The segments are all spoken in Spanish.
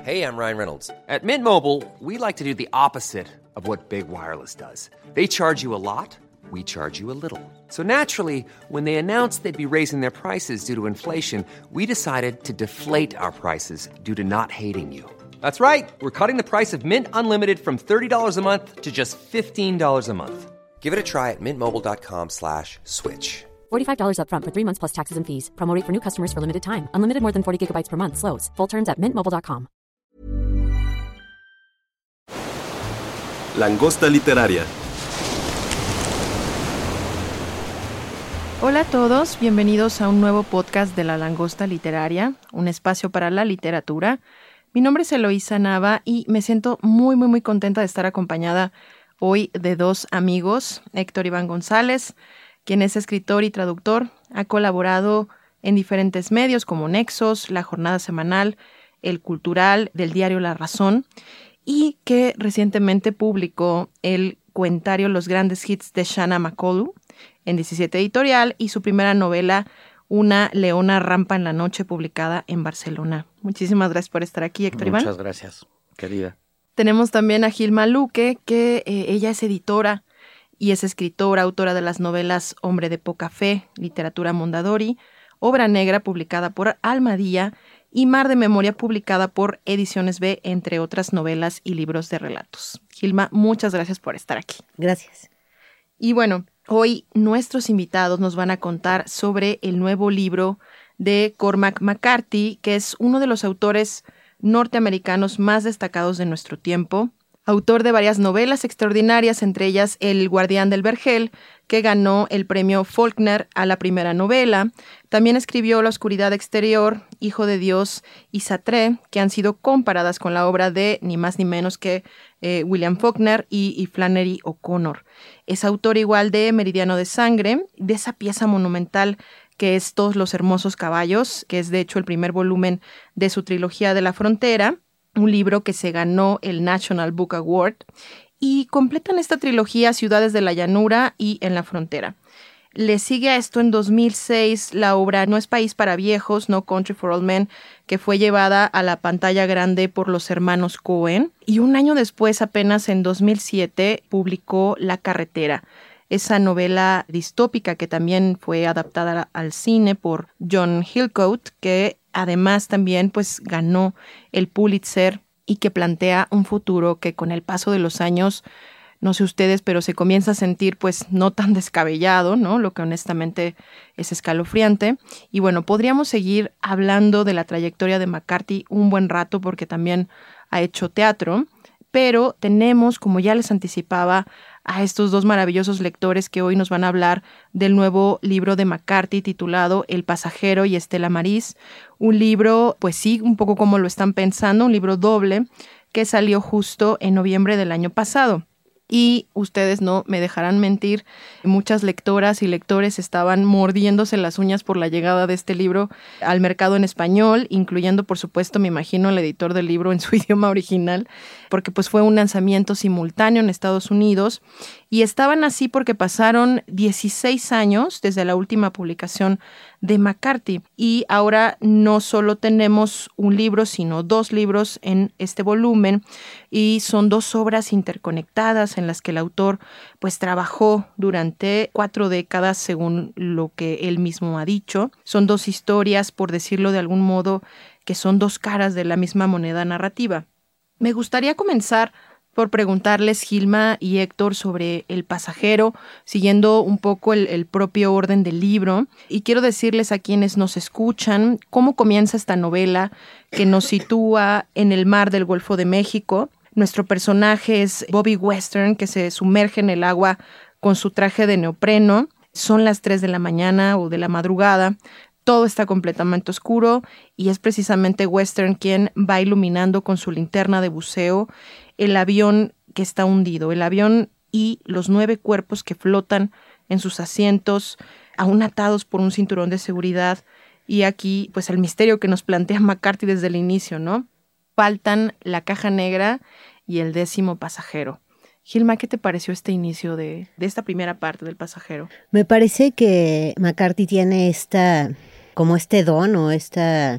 Hey, I'm Ryan Reynolds. At Mint Mobile, we like to do the opposite of what Big Wireless does. They charge you a lot, we charge you a little. So naturally, when they announced they'd be raising their prices due to inflation, we decided to deflate our prices due to not hating you. That's right. We're cutting the price of Mint Unlimited from $30 a month to just $15 a month. Give it a try at mintmobile.com/switch. $45 up front for 3 months plus taxes and fees. Promo rate for new customers for limited time. Unlimited more than 40 gigabytes per month. Slows full terms at mintmobile.com. Langosta Literaria. Hola a todos, bienvenidos a un nuevo podcast de La Langosta Literaria, un espacio para la literatura. Mi nombre es Eloísa Nava y me siento muy contenta de estar acompañada hoy de dos amigos. Héctor Iván González, quien es escritor y traductor, ha colaborado en diferentes medios como Nexos, La Jornada Semanal, El Cultural, del diario La Razón, y que recientemente publicó el cuentario Los Grandes Hits de Shanna McCollum en 17 Editorial y su primera novela, Una leona rampa en la noche, publicada en Barcelona. Muchísimas gracias por estar aquí, Héctor Iván. Muchas gracias, querida. Tenemos también a Gilma Luque, que ella es editora y es escritora, autora de las novelas Hombre de poca fe, Literatura Mondadori, Obra Negra, publicada por Almadía, y Mar de Memoria, publicada por Ediciones B, entre otras novelas y libros de relatos. Gilma, muchas gracias por estar aquí. Gracias. Y bueno, hoy nuestros invitados nos van a contar sobre el nuevo libro de Cormac McCarthy, que es uno de los autores norteamericanos más destacados de nuestro tiempo. Autor de varias novelas extraordinarias, entre ellas El Guardián del Vergel, que ganó el premio Faulkner a la primera novela. También escribió La Oscuridad Exterior, Hijo de Dios y Sartre, que han sido comparadas con la obra de ni más ni menos que William Faulkner y Flannery O'Connor. Es autor igual de Meridiano de Sangre, de esa pieza monumental que es Todos los hermosos caballos, que es de hecho el primer volumen de su trilogía de La Frontera, un libro que se ganó el National Book Award, y completan esta trilogía Ciudades de la Llanura y En la Frontera. Le sigue a esto en 2006 la obra No es país para viejos, No Country for Old Men, que fue llevada a la pantalla grande por los hermanos Coen, y un año después, apenas en 2007, publicó La Carretera, esa novela distópica que también fue adaptada al cine por John Hillcoat, que además también pues ganó el Pulitzer y que plantea un futuro que con el paso de los años, no sé ustedes, pero se comienza a sentir pues no tan descabellado, ¿no? Lo que honestamente es escalofriante. Y bueno, podríamos seguir hablando de la trayectoria de McCarthy un buen rato porque también ha hecho teatro, pero tenemos, como ya les anticipaba, a estos dos maravillosos lectores que hoy nos van a hablar del nuevo libro de McCarthy titulado El Pasajero y Estela Maris, un libro, pues sí, un poco como lo están pensando, un libro doble que salió justo en noviembre del año pasado. Y ustedes no me dejarán mentir, muchas lectoras y lectores estaban mordiéndose las uñas por la llegada de este libro al mercado en español, incluyendo, por supuesto, me imagino, el editor del libro en su idioma original, porque pues fue un lanzamiento simultáneo en Estados Unidos, y estaban así porque pasaron 16 años desde la última publicación de McCarthy, y ahora no solo tenemos un libro, sino dos libros en este volumen, y son dos obras interconectadas en las que el autor pues trabajó durante 4 décadas, según lo que él mismo ha dicho. Son dos historias, por decirlo de algún modo, que son dos caras de la misma moneda narrativa. Me gustaría comenzar por preguntarles, Gilma y Héctor, sobre El Pasajero, siguiendo un poco el propio orden del libro. Y quiero decirles a quienes nos escuchan cómo comienza esta novela que nos sitúa en el mar del Golfo de México. Nuestro personaje es Bobby Western, que se sumerge en el agua con su traje de neopreno. Son las 3 de la mañana o de la madrugada. Todo está completamente oscuro y es precisamente Western quien va iluminando con su linterna de buceo el avión que está hundido, el avión y los 9 cuerpos que flotan en sus asientos, aún atados por un cinturón de seguridad. Y aquí, pues el misterio que nos plantea McCarthy desde el inicio, ¿no? Faltan la caja negra y el 10º pasajero. Gilma, ¿qué te pareció este inicio de esta primera parte del Pasajero? Me parece que McCarthy tiene como este don o esta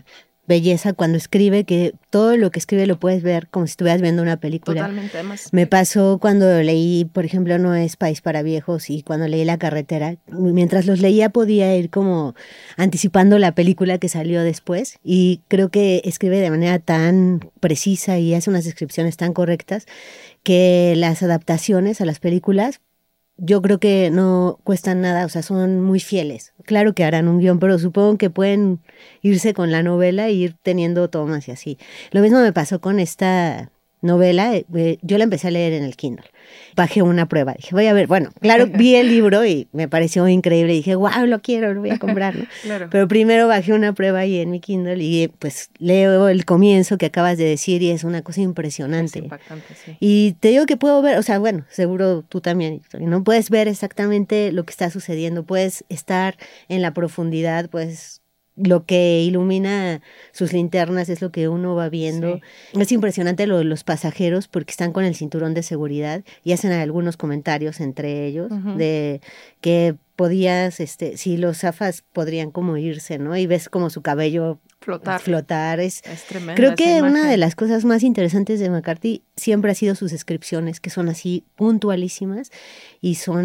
belleza cuando escribe, que todo lo que escribe lo puedes ver como si estuvieras viendo una película. Totalmente, además. Me pasó cuando leí, por ejemplo, No es país para viejos, y cuando leí La carretera, mientras los leía podía ir como anticipando la película que salió después, y creo que escribe de manera tan precisa y hace unas descripciones tan correctas que las adaptaciones a las películas yo creo que no cuestan nada, o sea, son muy fieles. Claro que harán un guión, pero supongo que pueden irse con la novela e ir teniendo tomas y así. Lo mismo me pasó con esta novela, yo la empecé a leer en el Kindle. Bajé una prueba, dije, voy a ver, bueno, claro, vi el libro y me pareció increíble, dije, wow, lo quiero, lo voy a comprar, ¿no? Claro. Pero primero bajé una prueba ahí en mi Kindle y pues leo el comienzo que acabas de decir y es una cosa impresionante. Es impactante, sí. Y te digo que puedo ver, o sea, bueno, seguro tú también, Victoria, ¿no? Puedes ver exactamente lo que está sucediendo, puedes estar en la profundidad, pues lo que ilumina sus linternas es lo que uno va viendo. Sí. Es impresionante lo de los pasajeros porque están con el cinturón de seguridad y hacen algunos comentarios entre ellos de que podías, si los zafas podrían como irse, ¿no? Y ves como su cabello flotar. Es tremendo. Creo que una de las cosas más interesantes de McCarthy siempre ha sido sus descripciones, que son así puntualísimas y son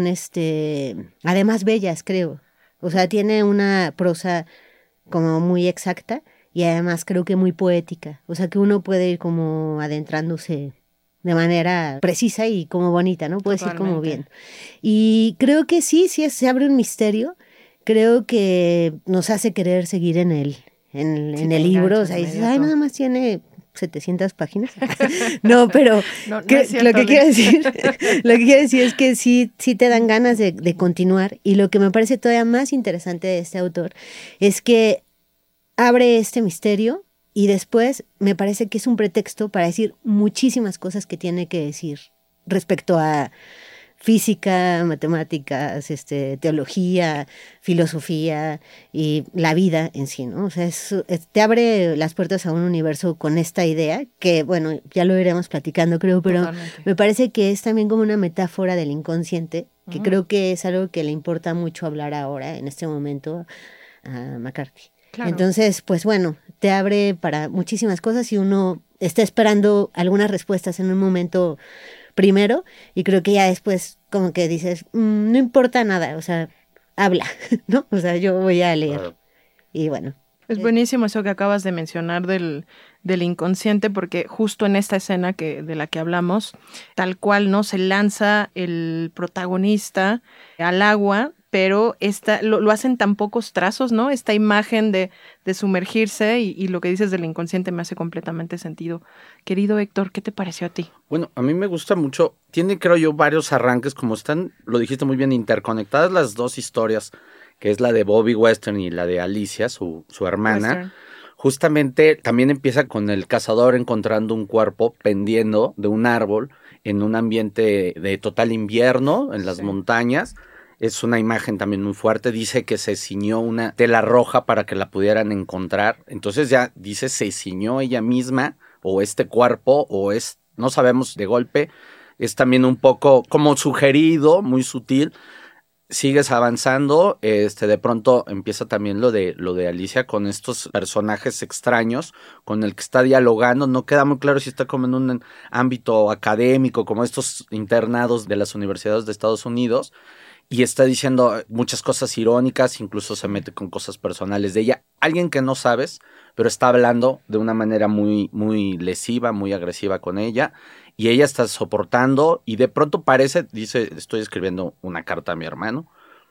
además bellas, creo. O sea, tiene una prosa como muy exacta y además creo que muy poética, o sea que uno puede ir como adentrándose de manera precisa y como bonita, ¿no? Puedes ir como bien. Y creo que sí, se abre un misterio, creo que nos hace querer seguir en el libro, o sea, dices, ay, nada más tiene 700 páginas. No, pero no es cierto, lo que quiero decir es que sí te dan ganas de continuar, y lo que me parece todavía más interesante de este autor es que abre este misterio y después me parece que es un pretexto para decir muchísimas cosas que tiene que decir respecto a física, matemáticas, teología, filosofía y la vida en sí, ¿no? O sea, te abre las puertas a un universo con esta idea que, bueno, ya lo iremos platicando, creo, pero totalmente. Me parece que es también como una metáfora del inconsciente, que creo que es algo que le importa mucho hablar ahora, en este momento, a McCarthy. Claro. Entonces, pues bueno, te abre para muchísimas cosas y uno está esperando algunas respuestas en un momento primero, y creo que ya después como que dices, no importa nada, o sea, habla, ¿no? O sea, yo voy a leer. Y bueno. Es buenísimo eso que acabas de mencionar del inconsciente, porque justo en esta escena de la que hablamos, tal cual, ¿no? Se lanza el protagonista al agua, pero lo hacen tan pocos trazos, ¿no? Esta imagen de sumergirse y lo que dices del inconsciente me hace completamente sentido. Querido Héctor, ¿qué te pareció a ti? Bueno, a mí me gusta mucho. Tiene, creo yo, varios arranques, como están, lo dijiste muy bien, interconectadas las dos historias, que es la de Bobby Western y la de Alicia, su hermana. Western. Justamente también empieza con el cazador encontrando un cuerpo pendiendo de un árbol en un ambiente de total invierno en las montañas. Es una imagen también muy fuerte. Dice que se ciñó una tela roja para que la pudieran encontrar. Entonces ya dice, se ciñó ella misma, o este cuerpo, o no sabemos de golpe. Es también un poco como sugerido, muy sutil. Sigues avanzando, de pronto empieza también lo de Alicia con estos personajes extraños con el que está dialogando. No queda muy claro si está como en un ámbito académico, como estos internados de las universidades de Estados Unidos. Y está diciendo muchas cosas irónicas, incluso se mete con cosas personales de ella. Alguien que no sabes, pero está hablando de una manera muy, muy lesiva, muy agresiva con ella. Y ella está soportando y de pronto dice, estoy escribiendo una carta a mi hermano.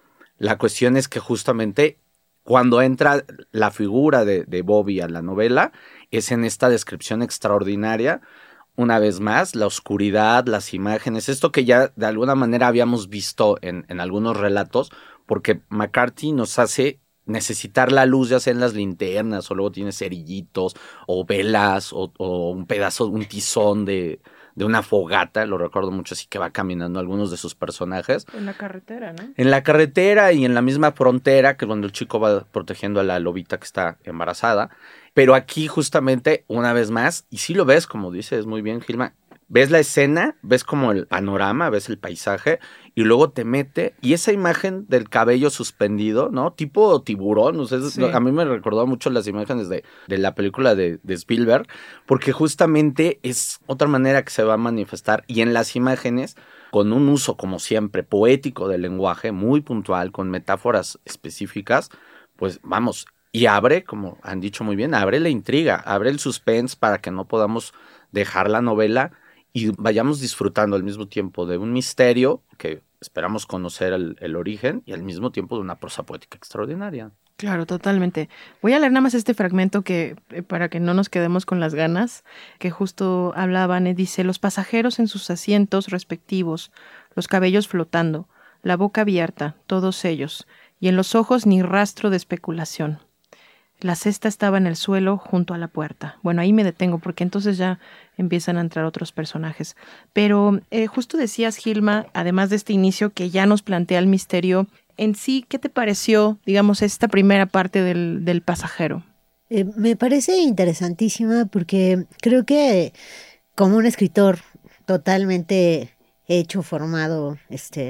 La cuestión es que justamente cuando entra la figura de Bobby a la novela, es en esta descripción extraordinaria. Una vez más, la oscuridad, las imágenes, esto que ya de alguna manera habíamos visto en algunos relatos, porque McCarthy nos hace necesitar la luz, ya sea en las linternas, o luego tiene cerillitos, o velas, o un pedazo, un tizón de una fogata, lo recuerdo mucho, así que va caminando algunos de sus personajes. En la carretera, ¿no? En la carretera y en la misma frontera, que cuando el chico va protegiendo a la lobita que está embarazada. Pero aquí justamente, una vez más, y sí lo ves, como dices muy bien, Gilma, ves la escena, ves como el panorama, ves el paisaje y luego te mete y esa imagen del cabello suspendido, ¿no? Tipo tiburón, o sea, Sí. a mí me recordó mucho las imágenes de la película de Spielberg, porque justamente es otra manera que se va a manifestar y en las imágenes con un uso, como siempre, poético del lenguaje, muy puntual, con metáforas específicas, pues vamos, y abre, como han dicho muy bien, abre la intriga, abre el suspense para que no podamos dejar la novela y vayamos disfrutando al mismo tiempo de un misterio que esperamos conocer el origen y al mismo tiempo de una prosa poética extraordinaria. Claro, totalmente. Voy a leer nada más este fragmento que para que no nos quedemos con las ganas, que justo hablaban, dice, los pasajeros en sus asientos respectivos, los cabellos flotando, la boca abierta, todos ellos, y en los ojos ni rastro de especulación. La cesta estaba en el suelo junto a la puerta. Bueno, ahí me detengo porque entonces ya empiezan a entrar otros personajes. Pero justo decías, Gilma, además de este inicio que ya nos plantea el misterio, en sí, ¿qué te pareció, digamos, esta primera parte del pasajero? Me parece interesantísima porque creo que como un escritor totalmente hecho, formado,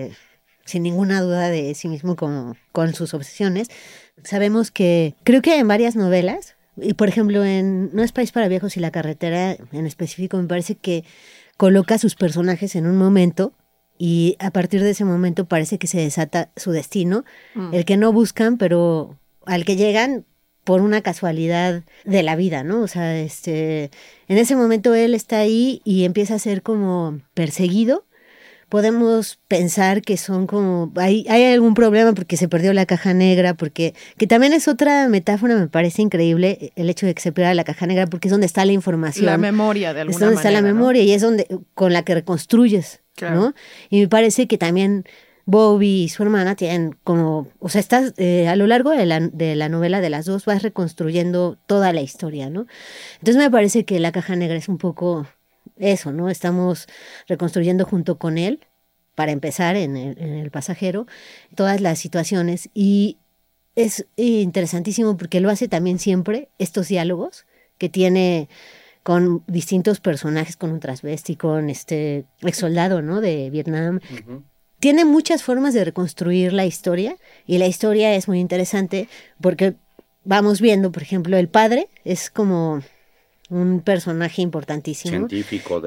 sin ninguna duda de sí mismo como con sus obsesiones, sabemos que creo que en varias novelas, y por ejemplo en No es país para viejos y La carretera en específico, me parece que coloca a sus personajes en un momento y a partir de ese momento parece que se desata su destino, el que no buscan, pero al que llegan por una casualidad de la vida, ¿no? O sea, en ese momento él está ahí y empieza a ser como perseguido. Podemos pensar que son como, hay algún problema porque se perdió la caja negra, porque, que también es otra metáfora, me parece increíble, el hecho de que se pierda la caja negra, porque es donde está la información. La memoria, de alguna manera. Es donde está la memoria, ¿no? Y es donde, con la que reconstruyes, claro, ¿no? Y me parece que también Bobby y su hermana tienen como, o sea, estás a lo largo de la novela de las dos vas reconstruyendo toda la historia, ¿no? Entonces me parece que la caja negra es un poco eso, ¿no? Estamos reconstruyendo junto con él, para empezar en el pasajero, todas las situaciones y es interesantísimo porque lo hace también siempre, estos diálogos que tiene con distintos personajes, con un transvesti, con ex soldado, ¿no? De Vietnam. Uh-huh. Tiene muchas formas de reconstruir la historia y la historia es muy interesante porque vamos viendo, por ejemplo, el padre es como un personaje importantísimo. Científico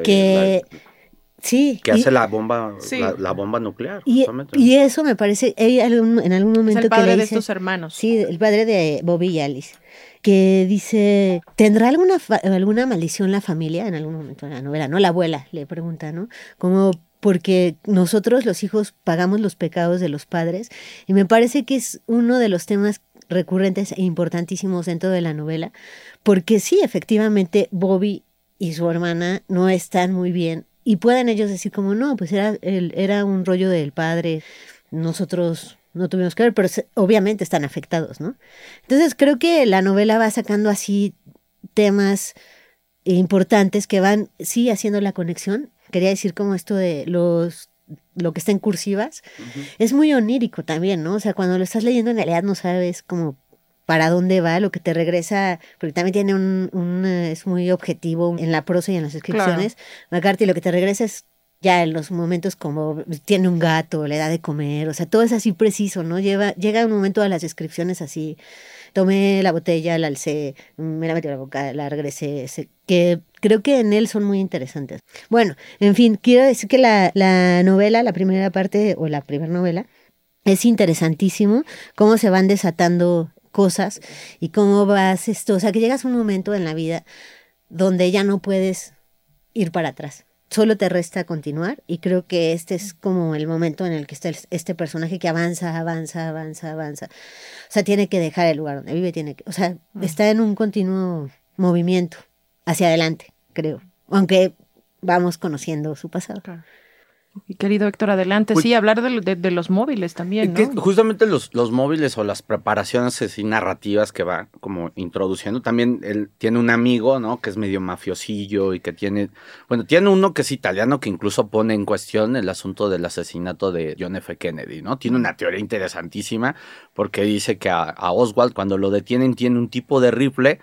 sí. Que hace la bomba, sí, la bomba nuclear. Y eso me parece, en algún momento es el padre que le de dice, estos hermanos. Sí, el padre de Bobby y Alice, que dice, ¿tendrá alguna maldición la familia en algún momento de la novela? ¿No? La abuela le pregunta, ¿no? Como porque nosotros los hijos pagamos los pecados de los padres y me parece que es uno de los temas recurrentes e importantísimos dentro de la novela, porque sí, efectivamente, Bobby y su hermana no están muy bien y pueden ellos decir como, no, pues era un rollo del padre, nosotros no tuvimos que ver, pero obviamente están afectados, ¿no? Entonces creo que la novela va sacando así temas importantes que van, sí, haciendo la conexión. Quería decir como esto de lo que está en cursivas, uh-huh, es muy onírico también, ¿no? O sea, cuando lo estás leyendo en realidad no sabes como para dónde va, lo que te regresa, porque también tiene es muy objetivo en la prosa y en las descripciones. Claro. McCarthy lo que te regresa es ya en los momentos como tiene un gato, le da de comer, o sea, todo es así preciso, ¿no? Llega un momento a las descripciones así, tomé la botella, la alcé, me la metí a la boca, la regresé, que creo que en él son muy interesantes. Bueno, en fin, quiero decir que la novela, la primera parte, o la primera novela, es interesantísimo, cómo se van desatando cosas y cómo vas o sea, que llegas a un momento en la vida donde ya no puedes ir para atrás. Solo te resta continuar y creo que este es como el momento en el que está este personaje que avanza. O sea, tiene que dejar el lugar donde vive, está en un continuo movimiento hacia adelante, creo. Aunque vamos conociendo su pasado. Claro. Y querido Héctor, adelante. Pues, sí, hablar de los móviles también, ¿no? Justamente los móviles o las preparaciones así narrativas que va como introduciendo. También él tiene un amigo, ¿no? Que es medio mafiosillo y que tiene uno que es italiano que incluso pone en cuestión el asunto del asesinato de John F. Kennedy, ¿no? Tiene una teoría interesantísima porque dice que a Oswald cuando lo detienen tiene un tipo de rifle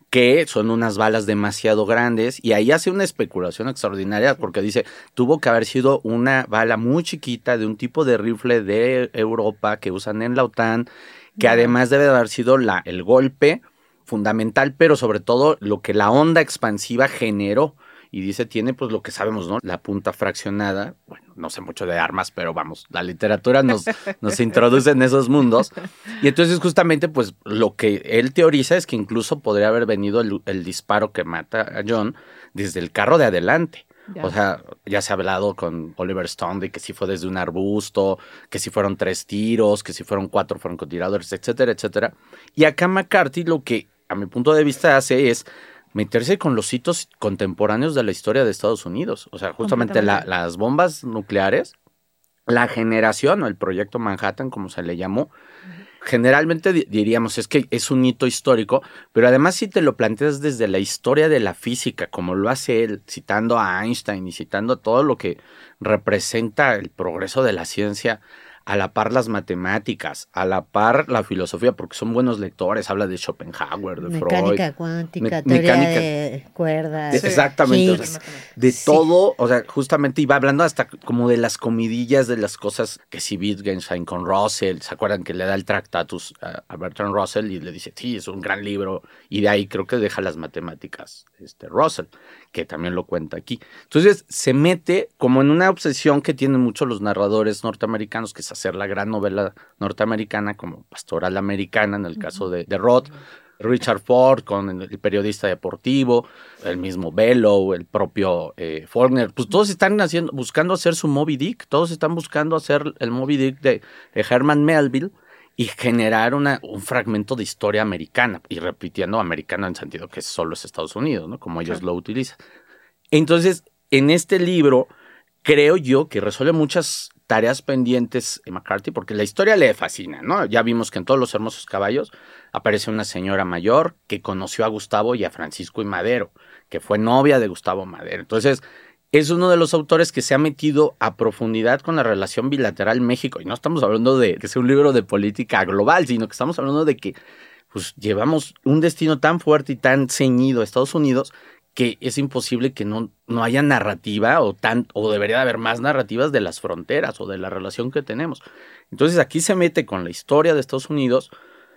que son unas balas demasiado grandes, y ahí hace una especulación extraordinaria porque dice, tuvo que haber sido una bala muy chiquita de un tipo de rifle de Europa que usan en la OTAN, que además debe de haber sido el golpe fundamental, pero sobre todo lo que la onda expansiva generó. Y dice, tiene pues lo que sabemos, ¿no? La punta fraccionada. Bueno, no sé mucho de armas, pero vamos, la literatura nos introduce en esos mundos. Y entonces justamente pues lo que él teoriza es que incluso podría haber venido el disparo que mata a John desde el carro de adelante. Ya. O sea, ya se ha hablado con Oliver Stone de que si fue desde un arbusto, que si fueron 3 tiros, que si fueron 4 francotiradores, etcétera, etcétera. Y acá McCarthy lo que a mi punto de vista hace es meterse con los hitos contemporáneos de la historia de Estados Unidos. O sea, justamente las bombas nucleares, la generación o el proyecto Manhattan, como se le llamó, generalmente diríamos es que es un hito histórico, pero además si te lo planteas desde la historia de la física, como lo hace él, citando a Einstein y citando todo lo que representa el progreso de la ciencia, a la par las matemáticas, a la par la filosofía, porque son buenos lectores, habla de Schopenhauer, de Freud. Mecánica cuántica, teoría de cuerdas. Exactamente, o sea, de todo, o sea, justamente iba hablando hasta como de las comidillas, de las cosas que si Wittgenstein con Russell, ¿se acuerdan que le da el Tractatus a Bertrand Russell y le dice, sí, es un gran libro, y de ahí creo que deja las matemáticas Russell, que también lo cuenta aquí. Entonces se mete como en una obsesión que tienen muchos los narradores norteamericanos, que es hacer la gran novela norteamericana como Pastoral Americana, en el caso de Roth, Richard Ford con el periodista deportivo, el mismo Bellow, el propio Faulkner, pues todos están buscando hacer su Moby Dick, todos están buscando hacer el Moby Dick de Herman Melville y generar un fragmento de historia americana, y repitiendo americana en sentido que solo es Estados Unidos, ¿no? Como ellos lo utilizan. Entonces, en este libro, creo yo que resuelve muchas tareas pendientes McCarthy, porque la historia le fascina, ¿no? Ya vimos que en Todos los hermosos caballos aparece una señora mayor que conoció a Gustavo y a Francisco y Madero, que fue novia de Gustavo Madero. Entonces, es uno de los autores que se ha metido a profundidad con la relación bilateral México. Y no estamos hablando de que sea un libro de política global, sino que estamos hablando de que pues, llevamos un destino tan fuerte y tan ceñido a Estados Unidos que es imposible que no haya narrativa o debería haber más narrativas de las fronteras o de la relación que tenemos. Entonces aquí se mete con la historia de Estados Unidos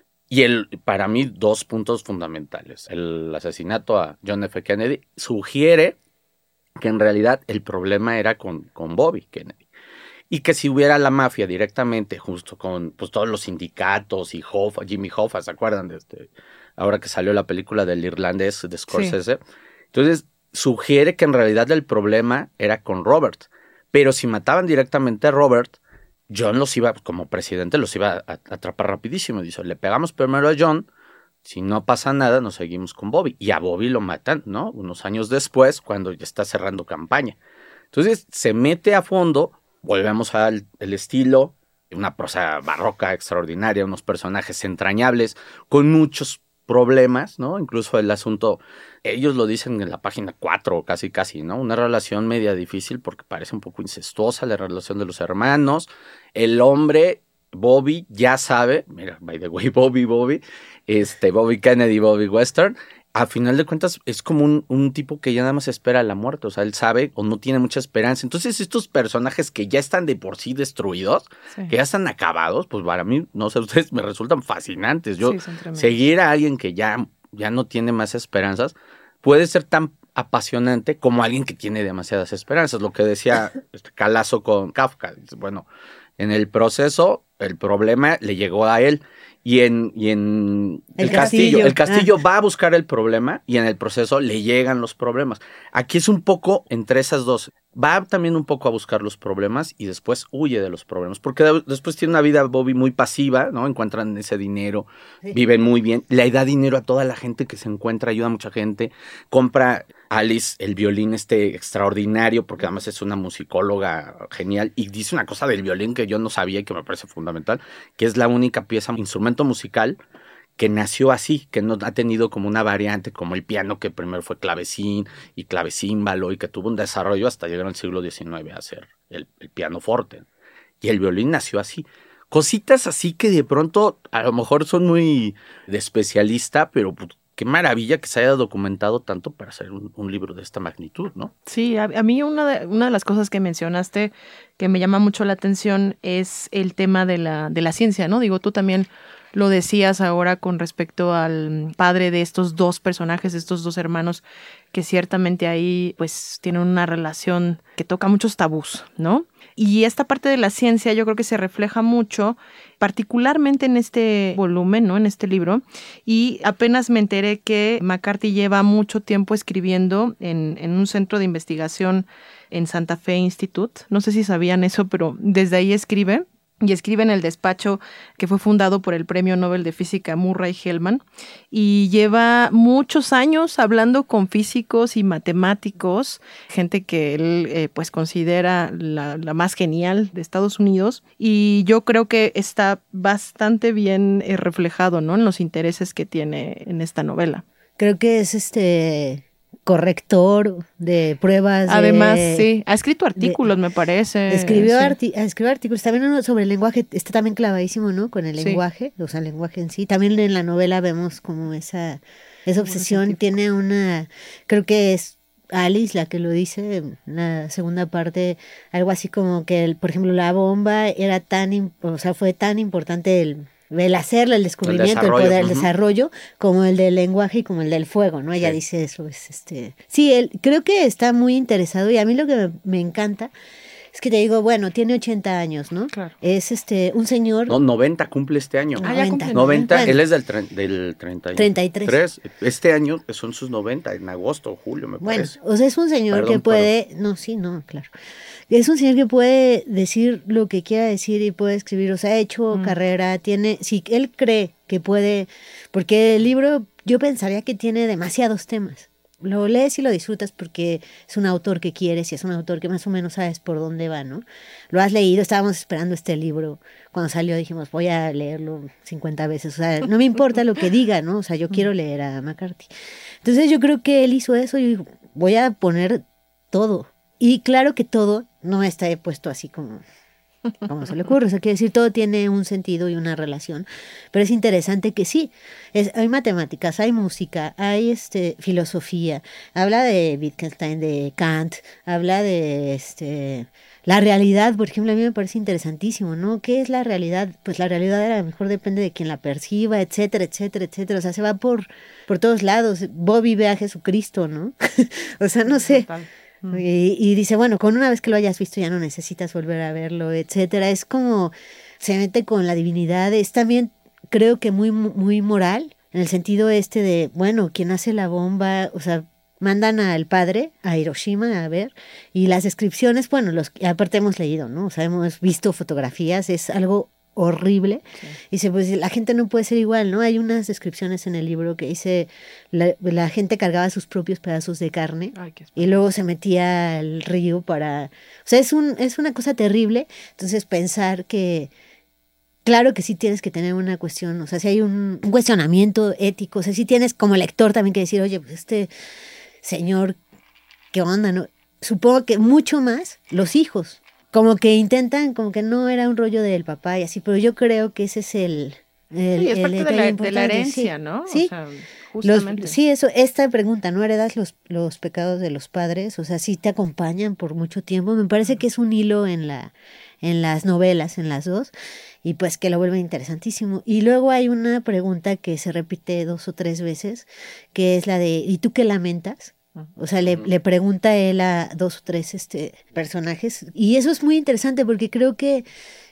y para mí 2 puntos fundamentales. El asesinato a John F. Kennedy sugiere que en realidad el problema era con Bobby Kennedy. Y que si hubiera la mafia directamente, justo con pues, todos los sindicatos y Jimmy Hoffa, ¿se acuerdan de ahora que salió la película del irlandés de Scorsese? Sí. Entonces, sugiere que en realidad el problema era con Robert. Pero si mataban directamente a Robert, John como presidente, los iba a atrapar rapidísimo. Dice, le pegamos primero a John, si no pasa nada, nos seguimos con Bobby. Y a Bobby lo matan, ¿no? Unos años después, cuando ya está cerrando campaña. Entonces, se mete a fondo, volvemos al estilo, una prosa barroca extraordinaria, unos personajes entrañables, con muchos problemas, ¿no? Incluso el asunto, ellos lo dicen en la página 4, casi, ¿no? Una relación media difícil porque parece un poco incestuosa la relación de los hermanos. El hombre, Bobby, ya sabe, mira, by the way, Bobby Kennedy, Bobby Western, a final de cuentas es como un tipo que ya nada más espera la muerte, o sea, él sabe o no tiene mucha esperanza. Entonces estos personajes que ya están de por sí destruidos, que ya están acabados, pues para mí, no sé, ustedes me resultan fascinantes. Yo seguir a alguien que ya no tiene más esperanzas puede ser tan apasionante como alguien que tiene demasiadas esperanzas. Lo que decía Calazo con Kafka, dice, bueno, en el proceso el problema le llegó a él. Y en el castillo va a buscar el problema y en el proceso le llegan los problemas. Aquí es un poco entre esas dos. Va también un poco a buscar los problemas y después huye de los problemas. Porque después tiene una vida Bobby muy pasiva, ¿no? Encuentran ese dinero, viven muy bien. Le da dinero a toda la gente que se encuentra, ayuda a mucha gente. Compra Alice el violín extraordinario, porque además es una musicóloga genial. Y dice una cosa del violín que yo no sabía y que me parece fundamental, que es la única instrumento musical que nació así, que no ha tenido como una variante como el piano, que primero fue clavecín y clavecímbalo y que tuvo un desarrollo hasta llegar al siglo XIX a ser el piano forte. Y el violín nació así. Cositas así que de pronto a lo mejor son muy de especialista, pero qué maravilla que se haya documentado tanto para hacer un libro de esta magnitud, ¿no? Sí, a mí una de las cosas que mencionaste que me llama mucho la atención es el tema de la ciencia, ¿no? Digo, tú también lo decías ahora con respecto al padre de estos dos personajes, de estos dos hermanos, que ciertamente ahí pues tienen una relación que toca muchos tabús, ¿no? Y esta parte de la ciencia yo creo que se refleja mucho, particularmente en este volumen, ¿no? En este libro. Y apenas me enteré que McCarthy lleva mucho tiempo escribiendo en un centro de investigación en Santa Fe Institute. No sé si sabían eso, pero desde ahí escribe. Y escribe en el despacho que fue fundado por el Premio Nobel de Física Murray Gell-Mann y lleva muchos años hablando con físicos y matemáticos, gente que él pues considera la más genial de Estados Unidos, y yo creo que está bastante bien reflejado, ¿no? En los intereses que tiene en esta novela. Creo que es corrector de pruebas. Además, sí, ha escrito artículos, me parece. Escribió sí. artículos, también uno sobre el lenguaje, está también clavadísimo, ¿no? Con el lenguaje, o sea, el lenguaje en sí. También en la novela vemos como esa obsesión, tiene creo que es Alice la que lo dice en la segunda parte, algo así como que, por ejemplo, la bomba era fue tan importante el hacerlo, el descubrimiento, el poder, el desarrollo, como el del lenguaje y como el del fuego, ¿no? Ella dice eso, Sí, él creo que está muy interesado, y a mí lo que me encanta es que te digo, bueno, tiene 80 años, ¿no? Claro. Es un señor... No, 90 cumple este año. Ya cumple. 90, Bueno. Él es del 33. Este año son sus 90, en agosto o julio, me parece. Bueno, o sea, es un señor que puede... No, sí, no, claro. Es un señor que puede decir lo que quiera decir y puede escribir, o sea, ha hecho carrera, si él cree que puede, porque el libro yo pensaría que tiene demasiados temas. Lo lees y lo disfrutas porque es un autor que quieres y es un autor que más o menos sabes por dónde va, ¿no? Lo has leído, estábamos esperando este libro. Cuando salió dijimos, voy a leerlo 50 veces. O sea, no me importa lo que diga, ¿no? O sea, yo quiero leer a McCarthy. Entonces yo creo que él hizo eso y dijo, voy a poner todo. Y claro que todo no está puesto así como se le ocurre. O sea, quiere decir, todo tiene un sentido y una relación. Pero es interesante que sí, hay matemáticas, hay música, hay filosofía. Habla de Wittgenstein, de Kant, habla de la realidad, por ejemplo, a mí me parece interesantísimo, ¿no? ¿Qué es la realidad? Pues la realidad a lo mejor depende de quien la perciba, etcétera, etcétera, etcétera. O sea, se va por todos lados. Bobby ve a Jesucristo, ¿no? O sea, no sé. Total. Y dice, bueno, con una vez que lo hayas visto ya no necesitas volver a verlo, etcétera. Es como se mete con la divinidad. Es también, creo que muy, muy moral, en el sentido de, bueno, quien hace la bomba, o sea, mandan al padre a Hiroshima a ver, y las descripciones, bueno, aparte hemos leído, ¿no? O sea, hemos visto fotografías, es algo horrible. Sí. Dice, pues la gente no puede ser igual, ¿no? Hay unas descripciones en el libro que dice la gente cargaba sus propios pedazos de carne. Ay, y luego se metía al río o sea, es una cosa terrible. Entonces pensar que claro que sí tienes que tener una cuestión, o sea, si hay un cuestionamiento ético, o sea, sí tienes como lector también que decir, oye, pues este señor, ¿qué onda, no? Supongo que mucho más los hijos, como que intentan, como que no era un rollo del papá y así, pero yo creo que ese es sí, es parte de la herencia, sí, ¿no? Sí, o sea, justamente. Esta pregunta, ¿no heredas los pecados de los padres? O sea, sí te acompañan por mucho tiempo. Me parece que es un hilo en las novelas, en las dos, y pues que lo vuelve interesantísimo. Y luego hay una pregunta que se repite 2 o 3 veces, que es la de, ¿y tú qué lamentas? O sea, le pregunta él a 2 o 3 personajes. Y eso es muy interesante porque creo que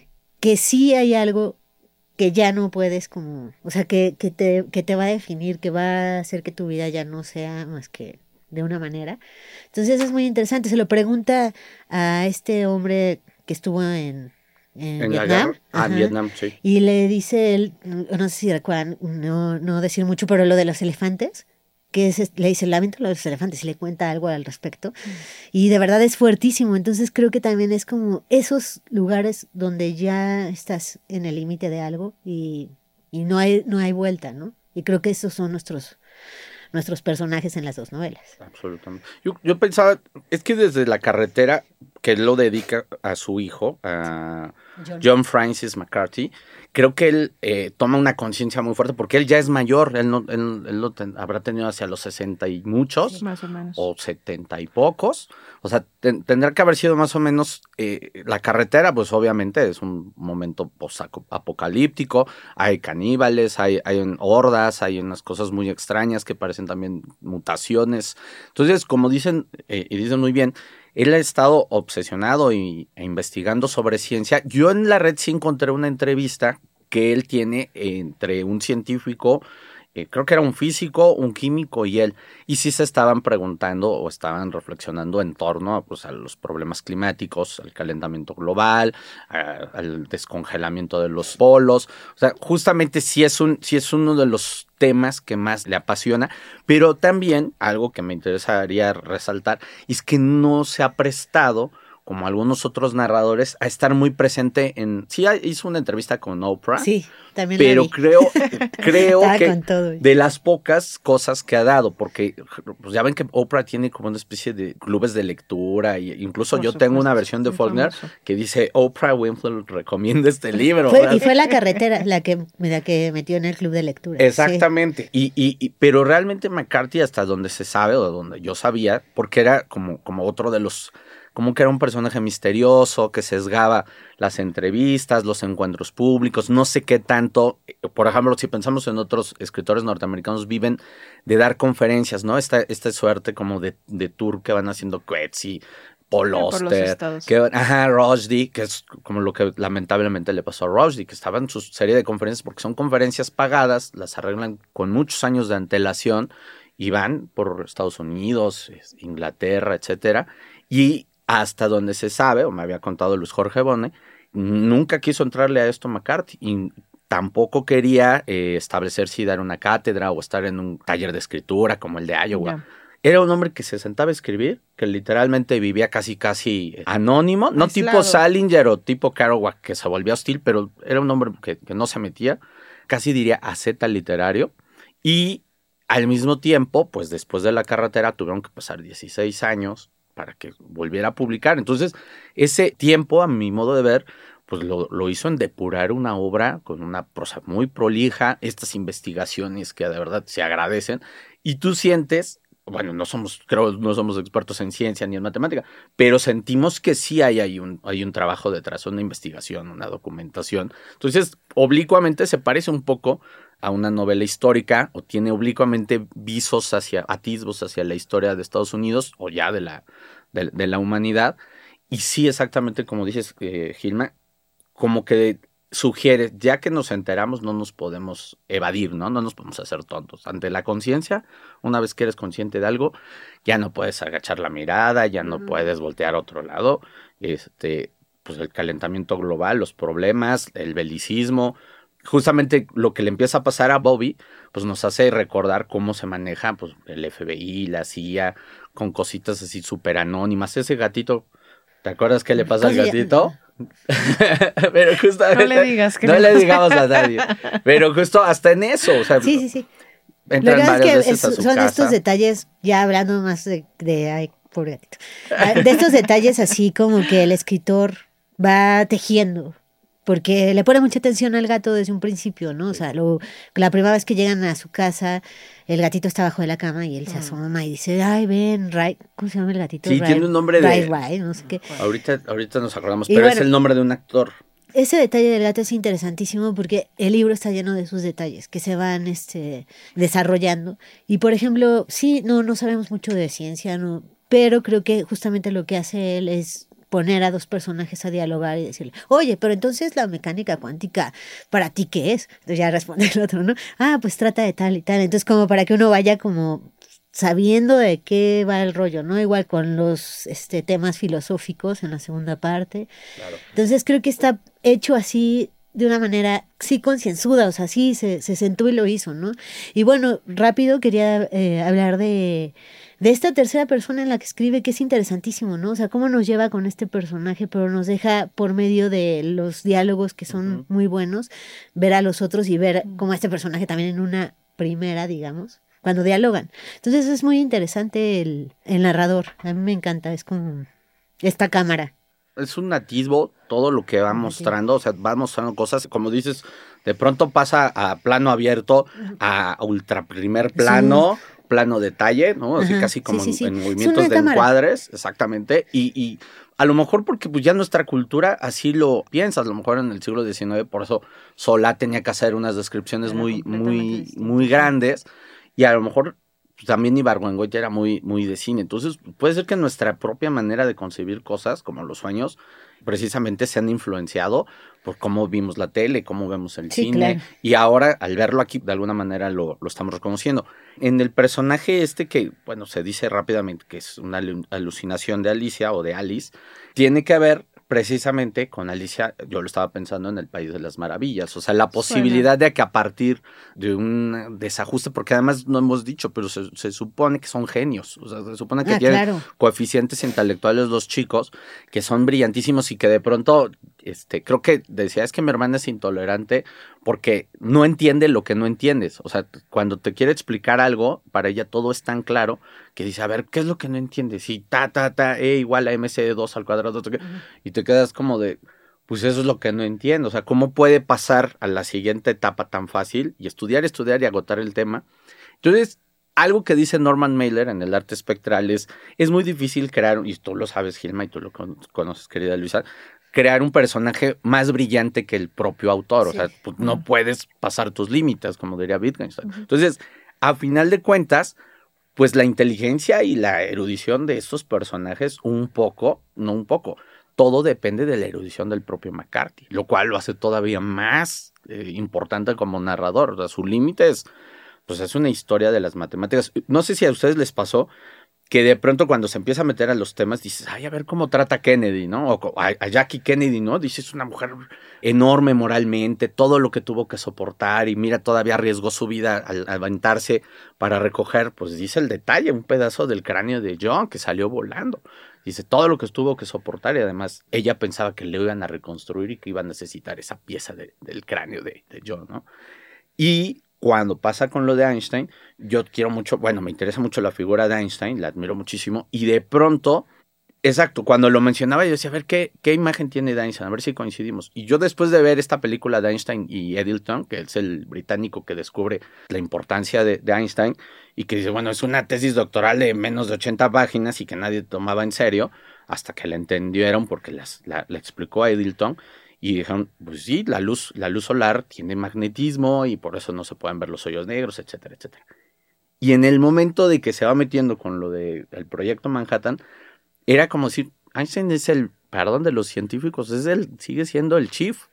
sí hay algo que ya no puedes como... O sea, que te va a definir, que va a hacer que tu vida ya no sea más que de una manera. Entonces es muy interesante. Se lo pregunta a este hombre que estuvo en Vietnam. En Vietnam, sí. Y le dice él, no sé si recuerdan, no decir mucho, pero lo de los elefantes, que le dice, lamento lo de los elefantes, y le cuenta algo al respecto. Y de verdad es fuertísimo. Entonces creo que también es como esos lugares donde ya estás en el límite de algo y no hay vuelta, ¿no? Y creo que esos son nuestros personajes en las dos novelas. Absolutamente. Yo pensaba, es que desde la carretera, que él lo dedica a su hijo, a John Francis McCarthy, creo que él toma una conciencia muy fuerte porque él ya es mayor, él habrá tenido hacia los 60 y muchos, sí, más o menos, o 70 y pocos, o sea, tendrá que haber sido más o menos, la carretera, pues obviamente es un momento apocalíptico, hay caníbales, hay hordas, hay unas cosas muy extrañas que parecen también mutaciones, entonces como dicen, y dicen muy bien, él ha estado obsesionado e investigando sobre ciencia. Yo en la red sí encontré una entrevista que él tiene entre un científico, creo que era un físico, un químico y él. Y sí se estaban preguntando o estaban reflexionando en torno pues, a los problemas climáticos, al calentamiento global, al descongelamiento de los polos. O sea, justamente sí es uno de los temas que más le apasiona, pero también algo que me interesaría resaltar es que no se ha prestado, como algunos otros narradores, a estar muy presente en... Sí hizo una entrevista con Oprah. Sí, también pero la vi. creo que con todo. de las pocas cosas que ha dado, porque pues ya ven que Oprah tiene como una especie de clubes de lectura, y incluso Por yo supuesto, tengo una versión de muy Faulkner famoso. que dice Oprah Winfrey recomienda este libro. Y fue la carretera la que metió en el club de lectura. Exactamente, sí. Pero realmente McCarthy, hasta donde se sabe, o donde yo sabía, porque era como otro de los... Como que era un personaje misterioso que sesgaba las entrevistas, los encuentros públicos, no sé qué tanto. Por ejemplo, si pensamos en otros escritores norteamericanos, viven de dar conferencias, ¿no? Esta suerte como de tour que van haciendo Coetzee, Paul Auster, Rushdie, que es como lo que lamentablemente le pasó a Rushdie, que estaba en su serie de conferencias porque son conferencias pagadas, las arreglan con muchos años de antelación y van por Estados Unidos, Inglaterra, etcétera, y hasta donde se sabe, o me había contado Luis Jorge Bone, nunca quiso entrarle a esto McCarthy y tampoco quería establecerse y dar una cátedra o estar en un taller de escritura como el de Iowa. Yeah. Era un hombre que se sentaba a escribir, que literalmente vivía casi anónimo, no tipo Salinger o tipo Kerouac, que se volvió hostil, pero era un hombre que no se metía, casi diría asceta literario, y al mismo tiempo, pues después de la carretera tuvieron que pasar 16 años para que volviera a publicar. Entonces, ese tiempo, a mi modo de ver, pues lo hizo en depurar una obra con una prosa muy prolija, estas investigaciones que de verdad se agradecen, y tú sientes, bueno, no somos expertos en ciencia ni en matemática, pero sentimos que sí hay un trabajo detrás, una investigación, una documentación. Entonces, oblicuamente se parece un poco a una novela histórica, o tiene oblicuamente atisbos hacia la historia de Estados Unidos, o ya de la humanidad, y sí, exactamente como dices, Gilma, como que sugiere, ya que nos enteramos, no nos podemos evadir, ¿no? No nos podemos hacer tontos. Ante la conciencia, una vez que eres consciente de algo, ya no puedes agachar la mirada, ya no puedes voltear a otro lado, pues el calentamiento global, los problemas, el belicismo. Justamente lo que le empieza a pasar a Bobby, pues nos hace recordar cómo se maneja pues, el FBI, la CIA, con cositas así súper anónimas. Ese gatito, ¿te acuerdas qué le pasa al gatito? Pero justamente, no le digas que no le digamos a nadie. Pero justo hasta en eso, o sea, sí. Entran lo varias que veces a su son casa. Estos detalles, ya hablando más de ay, pobre gatito, de estos detalles así como que el escritor va tejiendo, porque le pone mucha atención al gato desde un principio, ¿no? O sea, la primera vez que llegan a su casa, el gatito está abajo de la cama y él se asoma y dice, ay, ven, Ray, ¿cómo se llama el gatito? Sí, tiene un nombre de... Ray, no sé qué. Ahorita nos acordamos, pero bueno, es el nombre de un actor. Ese detalle del gato es interesantísimo porque el libro está lleno de esos detalles que se van desarrollando. Y, por ejemplo, sí, no sabemos mucho de ciencia, no, pero creo que justamente lo que hace él es poner a dos personajes a dialogar y decirle, oye, pero entonces la mecánica cuántica, ¿para ti qué es? Entonces ya responde el otro, ¿no? Pues trata de tal y tal. Entonces como para que uno vaya como sabiendo de qué va el rollo, ¿no? Igual con los temas filosóficos en la segunda parte. Claro. Entonces creo que está hecho así de una manera, sí, concienzuda, o sea, sí, se sentó y lo hizo, ¿no? Y bueno, rápido quería hablar de esta tercera persona en la que escribe, que es interesantísimo, ¿no? O sea, cómo nos lleva con este personaje, pero nos deja por medio de los diálogos que son muy buenos, ver a los otros y ver cómo este personaje también en una primera, digamos, cuando dialogan. Entonces es muy interesante el narrador, a mí me encanta, es como esta cámara. es un atisbo todo lo que va mostrando, o sea, va mostrando cosas, como dices, de pronto pasa a plano abierto, a ultra primer plano, plano detalle, ¿no? Así casi como en movimientos de encuadres, exactamente, y a lo mejor porque pues ya nuestra cultura así lo piensa, a lo mejor en el siglo XIX, por eso Solá tenía que hacer unas descripciones muy grandes, y a lo mejor también Ibargüengoitia era muy de cine. Entonces, puede ser que nuestra propia manera de concebir cosas, como los sueños, precisamente se han influenciado por cómo vimos la tele, cómo vemos el cine. Claro. Y ahora, al verlo aquí, de alguna manera lo estamos reconociendo. En el personaje que, bueno, se dice rápidamente que es una alucinación de Alicia o de Alice, tiene que ver precisamente con Alicia, yo lo estaba pensando en El País de las Maravillas, o sea, la posibilidad de que a partir de un desajuste, porque además no hemos dicho, pero se supone que son genios, o sea, se supone que tienen coeficientes intelectuales los chicos, que son brillantísimos y que de pronto, creo que decía, es que mi hermana es intolerante porque no entiende lo que no entiendes, o sea, cuando te quiere explicar algo, para ella todo es tan claro, que dice, a ver, ¿qué es lo que no entiendes? Y igual a MC de 2 al cuadrado, y te quedas como de, pues eso es lo que no entiendo, o sea, ¿cómo puede pasar a la siguiente etapa tan fácil y estudiar y agotar el tema? Entonces, algo que dice Norman Mailer en el arte espectral es muy difícil crear, y tú lo sabes, Gilma, y tú lo conoces, querida Luisa, crear un personaje más brillante que el propio autor, o sea, pues no puedes pasar tus límites, como diría Wittgenstein. Entonces, a final de cuentas, pues la inteligencia y la erudición de estos personajes, todo depende de la erudición del propio McCarthy, lo cual lo hace todavía más importante como narrador. O sea, su límite es una historia de las matemáticas. No sé si a ustedes les pasó que de pronto cuando se empieza a meter a los temas dices, ay, a ver cómo trata a Kennedy, ¿no? O a Jackie Kennedy, ¿no? Dices, una mujer enorme moralmente, todo lo que tuvo que soportar y mira, todavía arriesgó su vida al aventarse para recoger, pues dice el detalle, un pedazo del cráneo de John que salió volando. Dice, todo lo que tuvo que soportar y además ella pensaba que le iban a reconstruir y que iba a necesitar esa pieza del cráneo de John, ¿no? Y cuando pasa con lo de Einstein, yo quiero mucho, bueno, me interesa mucho la figura de Einstein, la admiro muchísimo, y de pronto, exacto, cuando lo mencionaba yo decía, a ver, ¿qué imagen tiene de Einstein? A ver si coincidimos. Y yo después de ver esta película de Einstein y Eddington, que es el británico que descubre la importancia de Einstein, y que dice, bueno, es una tesis doctoral de menos de 80 páginas y que nadie tomaba en serio, hasta que la entendieron porque la explicó a Eddington, y dijeron, pues sí, la luz solar tiene magnetismo y por eso no se pueden ver los hoyos negros, etcétera, etcétera. Y en el momento de que se va metiendo con lo del proyecto Manhattan, era como decir, Einstein es el perdón de los científicos, sigue siendo el chief,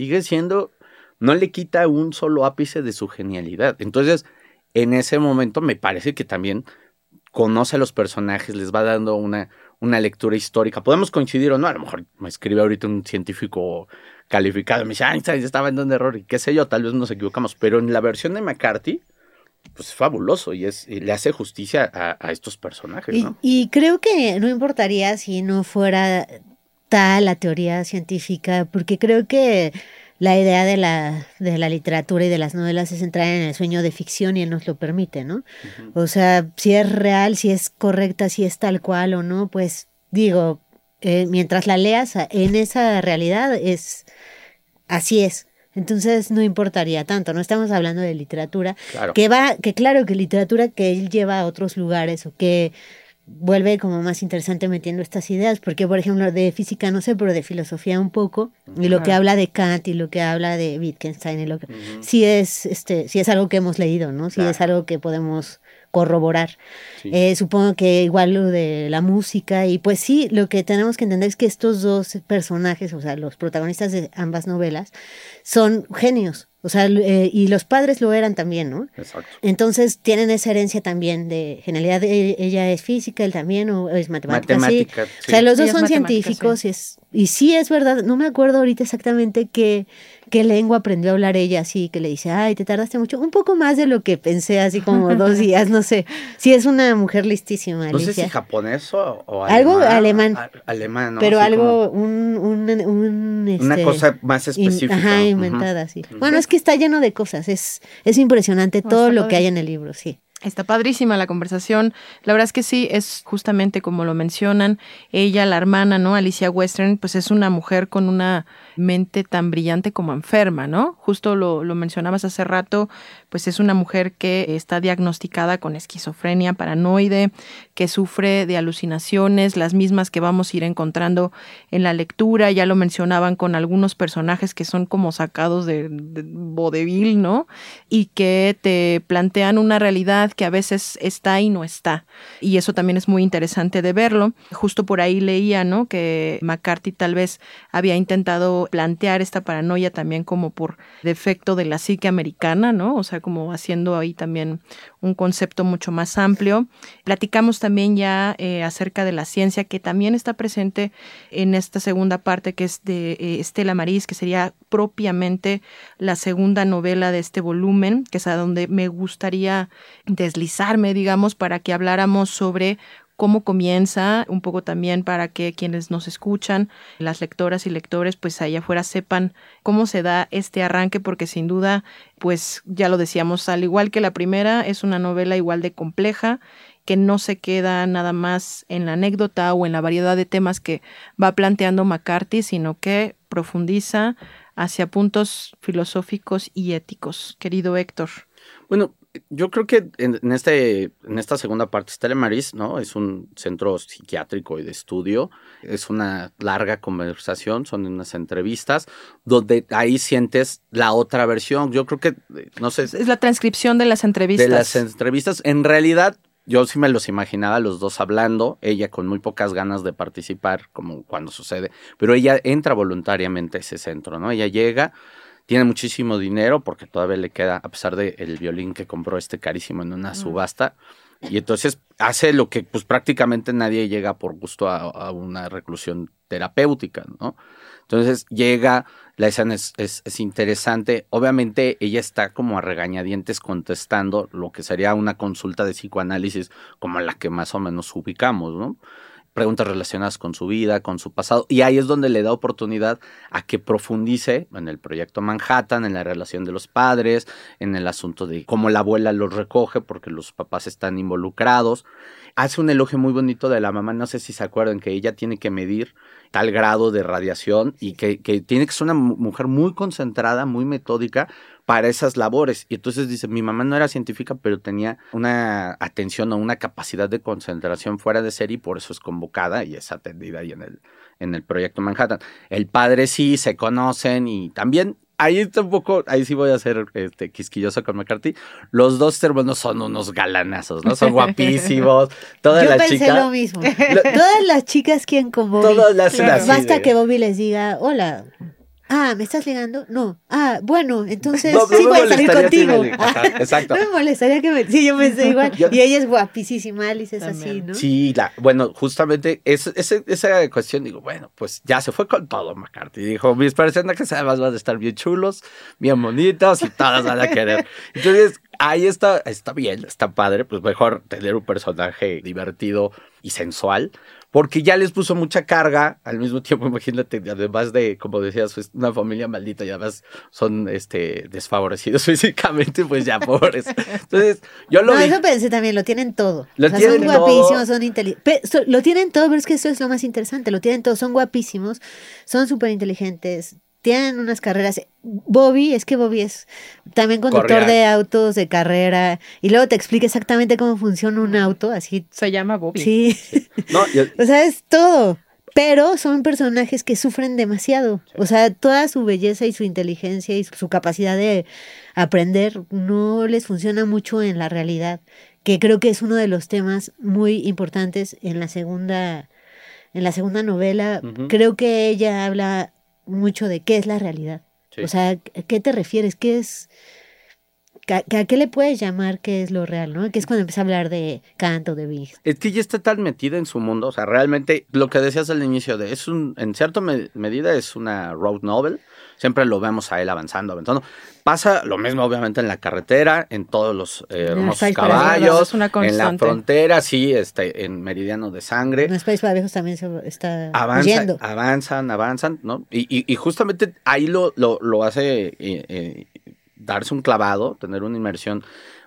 no le quita un solo ápice de su genialidad. Entonces, en ese momento me parece que también conoce a los personajes, les va dando una lectura histórica. Podemos coincidir o no, a lo mejor me escribe ahorita un científico calificado, me dice, Einstein estaba en un error, y qué sé yo, tal vez nos equivocamos, pero en la versión de McCarthy, pues es fabuloso y le hace justicia a estos personajes, ¿no? Y creo que no importaría si no fuera tal la teoría científica, porque creo que la idea de la literatura y de las novelas es entrar en el sueño de ficción y él nos lo permite, ¿no? Uh-huh. O sea, si es real, si es correcta, si es tal cual o no, pues digo, mientras la leas en esa realidad así es. Entonces no importaría tanto, no estamos hablando de literatura, claro. Claro que literatura que él lleva a otros lugares o que vuelve como más interesante metiendo estas ideas, porque por ejemplo de física no sé, pero de filosofía un poco, y lo que habla de Kant y lo que habla de Wittgenstein, y lo que sí es algo que hemos leído, ¿no? Sí es algo que podemos corroborar. Sí. Supongo que igual lo de la música, y pues sí, lo que tenemos que entender es que estos dos personajes, o sea, los protagonistas de ambas novelas, son genios. O sea, y los padres lo eran también, ¿no? Exacto. Entonces tienen esa herencia también de genialidad. Ella es física, él también, o es matemática. Sí. O sea, los dos son científicos, sí. Y sí es verdad, no me acuerdo ahorita exactamente qué lengua aprendió a hablar ella, así que le dice, ay, te tardaste mucho, un poco más de lo que pensé, así como 2 días, no sé. Sí, es una mujer listísima, Alicia. No sé si japonés o algo alemán. Alemán, ¿no? Pero así algo, como una cosa más específica. Inventada, sí. Bueno, es que está lleno de cosas, es impresionante todo lo que hay en el libro, sí. Está padrísima la conversación. La verdad es que sí, es justamente como lo mencionan. Ella, la hermana, ¿no? Alicia Western, pues es una mujer con una mente tan brillante como enferma, ¿no? Justo lo mencionabas hace rato, pues es una mujer que está diagnosticada con esquizofrenia paranoide, que sufre de alucinaciones, las mismas que vamos a ir encontrando en la lectura. Ya lo mencionaban con algunos personajes que son como sacados de vodevil, ¿no? Y que te plantean una realidad que a veces está y no está. Y eso también es muy interesante de verlo. Justo por ahí leía, ¿no? Que McCarthy tal vez había intentado plantear esta paranoia también como por defecto de la psique americana, ¿no? O sea, como haciendo ahí también un concepto mucho más amplio. Platicamos también ya acerca de la ciencia, que también está presente en esta segunda parte, que es de Estela Maris, que sería propiamente la segunda novela de este volumen, que es a donde me gustaría deslizarme, digamos, para que habláramos sobre cómo comienza, un poco también para que quienes nos escuchan, las lectoras y lectores, pues allá afuera sepan cómo se da este arranque, porque sin duda, pues ya lo decíamos, al igual que la primera, es una novela igual de compleja, que no se queda nada más en la anécdota o en la variedad de temas que va planteando McCarthy, sino que profundiza hacia puntos filosóficos y éticos. Querido Héctor. Bueno, yo creo que en esta segunda parte, Estela Maris, ¿no? Es un centro psiquiátrico y de estudio. Es una larga conversación, son unas entrevistas, donde ahí sientes la otra versión. Yo creo que, no sé. Es la transcripción de las entrevistas. De las entrevistas. En realidad, yo sí me los imaginaba los dos hablando, ella con muy pocas ganas de participar, como cuando sucede, pero ella entra voluntariamente a ese centro, ¿no? Ella llega. Tiene muchísimo dinero porque todavía le queda, a pesar del violín que compró carísimo en una subasta. Y entonces hace lo que pues prácticamente nadie llega por gusto a una reclusión terapéutica, ¿no? Entonces llega, la escena es interesante. Obviamente ella está como a regañadientes contestando lo que sería una consulta de psicoanálisis como la que más o menos ubicamos, ¿no? Preguntas relacionadas con su vida, con su pasado, y ahí es donde le da oportunidad a que profundice en el proyecto Manhattan, en la relación de los padres, en el asunto de cómo la abuela los recoge porque los papás están involucrados. Hace un elogio muy bonito de la mamá, no sé si se acuerdan, que ella tiene que medir tal grado de radiación y que tiene que ser una mujer muy concentrada, muy metódica para esas labores. Y entonces dice, mi mamá no era científica, pero tenía una atención o una capacidad de concentración fuera de serie y por eso es convocada y es atendida ahí en el proyecto Manhattan. El padre sí, se conocen y también ahí está un poco, ahí sí voy a ser quisquilloso con McCarthy. Los dos hermanos son unos galanazos, ¿no? Son guapísimos. Todas Yo las pensé chicas. lo mismo. Todas las chicas quieren con Bobby. Todas las hacen así. Basta que Bobby les diga, hola. Ah, ¿me estás ligando? No. Ah, bueno, entonces No sí me voy a salir molestaría contigo. si Ajá, exacto. No me molestaría que me... Sí, yo pensé igual. Y ella es guapísima, Alice es También. así, ¿no? Sí, bueno, justamente esa cuestión, digo, bueno, pues ya se fue con todo McCarthy. Dijo, mis personajes además van a estar bien chulos, bien bonitos y todas van a querer. Entonces, ahí está bien, está padre, pues mejor tener un personaje divertido y sensual, porque ya les puso mucha carga, al mismo tiempo, imagínate, además de, como decías, pues, una familia maldita y además son desfavorecidos físicamente, pues ya pobres. Entonces, yo lo vi. Eso pensé también, lo tienen todo. Lo tienen son todo. guapísimos, son inteligentes. Lo tienen todo, pero es que eso es lo más interesante. Lo tienen todo, son guapísimos, son súper inteligentes, tienen unas carreras. Bobby es también conductor de autos de carrera y luego te explica exactamente cómo funciona un auto, así. Se llama Bobby. Sí. No, O sea, es todo. Pero son personajes que sufren demasiado. O sea, toda su belleza y su inteligencia y su capacidad de aprender no les funciona mucho en la realidad, que creo que es uno de los temas muy importantes en la segunda novela. Uh-huh. Creo que ella habla mucho de qué es la realidad. Sí. O sea, ¿a qué te refieres? ¿Qué es? ¿A qué le puedes llamar qué es lo real, no? Que es cuando empieza a hablar de Kant o de Wigg. Es que ella está tan metida en su mundo, o sea, realmente lo que decías al inicio en cierta medida es una road novel, siempre lo vemos a él avanzando. Pasa lo mismo obviamente en la carretera, en todos los hermosos caballos, en la frontera, sí, en Meridiano de Sangre. En los Países Bajos también se está yendo. Avanzan, ¿no? Y justamente ahí lo hace darse un clavado, tener una inmersión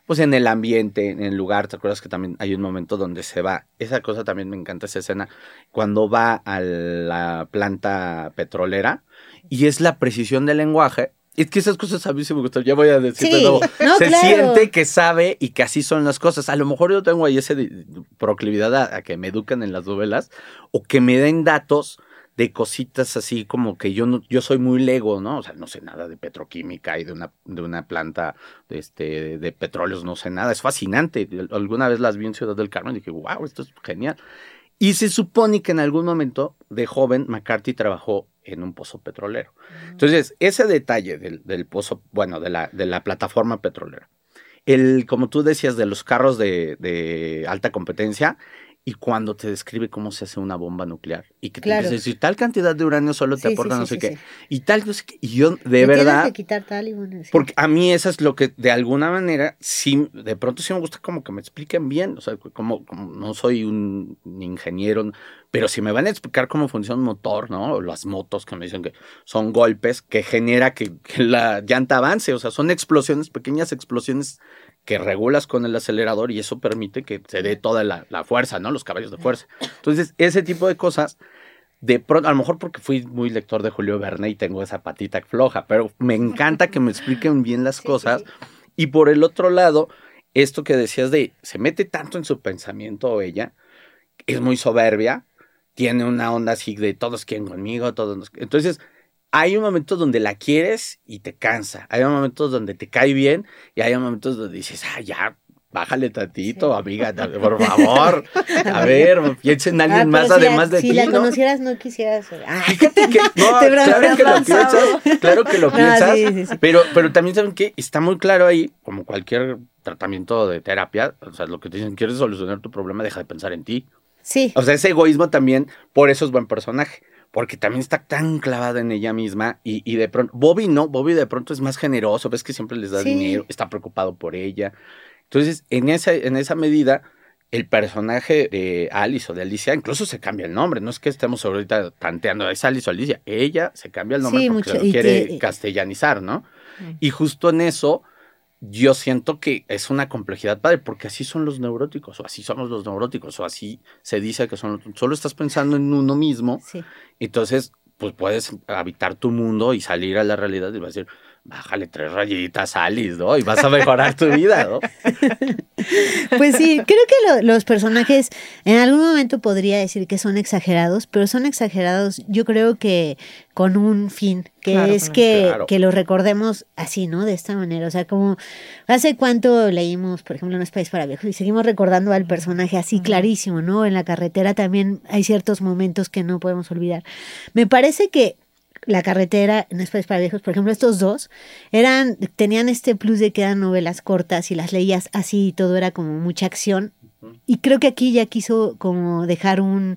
pues en el ambiente, en el lugar. ¿Te acuerdas que también hay un momento donde se va? Esa cosa también me encanta, esa escena, cuando va a la planta petrolera y es la precisión del lenguaje. Es que esas cosas a mí sí me gustan, ya voy a decir de nuevo. Se siente que sabe y que así son las cosas. A lo mejor yo tengo ahí esa proclividad a que me eduquen en las novelas o que me den datos de cositas así como que yo soy muy lego, ¿no? O sea, no sé nada de petroquímica y de una planta de petróleos, no sé nada. Es fascinante. Alguna vez las vi en Ciudad del Carmen y dije, wow, esto es genial. Y se supone que en algún momento de joven McCarthy trabajó en un pozo petrolero. Entonces, ese detalle del pozo, bueno, de la plataforma petrolera, como tú decías, de los carros de alta competencia, y cuando te describe cómo se hace una bomba nuclear y que te empieza a decir tal cantidad de uranio solo te aporta no sé qué y tal, no sé qué. Y yo de verdad que quitar tal y bueno, porque a mí eso es lo que de alguna manera sí, de pronto sí me gusta como que me expliquen bien, o sea, como no soy un ingeniero, pero si me van a explicar cómo funciona un motor, ¿no? O las motos que me dicen que son golpes que genera que la llanta avance, o sea, son explosiones, pequeñas explosiones que regulas con el acelerador y eso permite que se dé toda la fuerza, ¿no? Los caballos de fuerza. Entonces, ese tipo de cosas, de pronto, a lo mejor porque fui muy lector de Julio Verne y tengo esa patita floja, pero me encanta que me expliquen bien las cosas. Y por el otro lado, esto que decías se mete tanto en su pensamiento ella, es muy soberbia, tiene una onda así de todos quieren conmigo, todos. Entonces, hay un momento donde la quieres y te cansa. Hay momentos donde te cae bien y hay momentos donde dices, ya, bájale tantito, amiga, por favor. A ver, piensa en alguien más además de ti, si la conocieras, no quisieras. Fíjate que, claro que lo piensas, sí. Pero también saben que está muy claro ahí, como cualquier tratamiento de terapia, o sea, lo que te dicen, quieres solucionar tu problema, deja de pensar en ti. Sí. O sea, ese egoísmo también, por eso es buen personaje. Porque también está tan clavada en ella misma y de pronto, Bobby de pronto es más generoso, ves que siempre les da dinero, está preocupado por ella. Entonces, en esa medida, el personaje de Alice o de Alicia incluso se cambia el nombre, no es que estemos ahorita tanteando, es Alice o Alicia, ella se cambia el nombre porque se lo quiere castellanizar, ¿no? Y justo en eso, yo siento que es una complejidad padre, porque así son los neuróticos, o así somos los neuróticos, o así se dice que son. Solo estás pensando en uno mismo, entonces, pues puedes habitar tu mundo y salir a la realidad y vas a decir, bájale 3 rayitas, Alice, ¿no? Y vas a mejorar tu vida, ¿no? Pues sí, creo que los personajes en algún momento podría decir que son exagerados, pero son exagerados yo creo que con un fin, que lo recordemos así, ¿no? De esta manera, o sea, como hace cuánto leímos, por ejemplo, No es país para viejos y seguimos recordando al personaje así clarísimo, ¿no? En la carretera también hay ciertos momentos que no podemos olvidar. Me parece que La carretera, No es país para viejos, por ejemplo, estos dos tenían este plus de que eran novelas cortas y las leías así y todo era como mucha acción. Y creo que aquí ya quiso como dejar un